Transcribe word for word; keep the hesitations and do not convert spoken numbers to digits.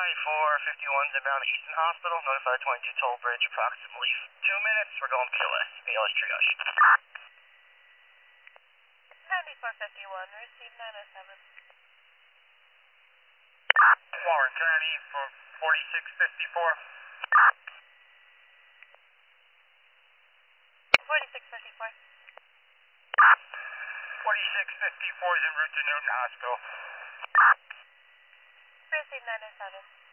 ninety-four fifty-one's inbound to Easton Hospital. Notify twenty-two Toll Bridge, approximately two minutes. We're going P L S. P L S triage. ninety-four fifty-one, receive nine oh seven. Warren County for forty-six fifty-four. forty-six fifty-four. forty-six fifty-four is en route to Newton Hospital. Receive nine oh seven.